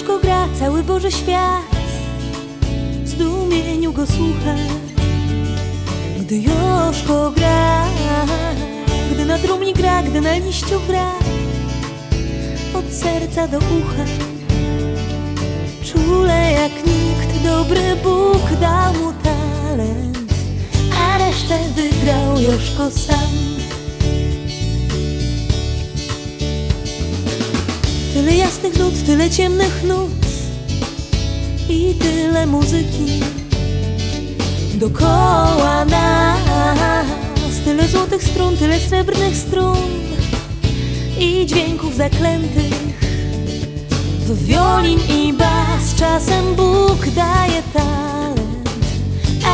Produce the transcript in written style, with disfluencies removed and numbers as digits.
Joszko gra, cały Boży świat w zdumieniu go słucha. Gdy Joszko gra, gdy na trumnie gra, gdy na liściu gra, od serca do ucha. Czule jak nikt, dobry Bóg dał mu talent, a resztę wygrał Joszko sam. Tyle jasnych nut, tyle ciemnych nut i tyle muzyki dokoła nas. Tyle złotych strun, tyle srebrnych strun i dźwięków zaklętych w wiolin i bas. Czasem Bóg daje tak,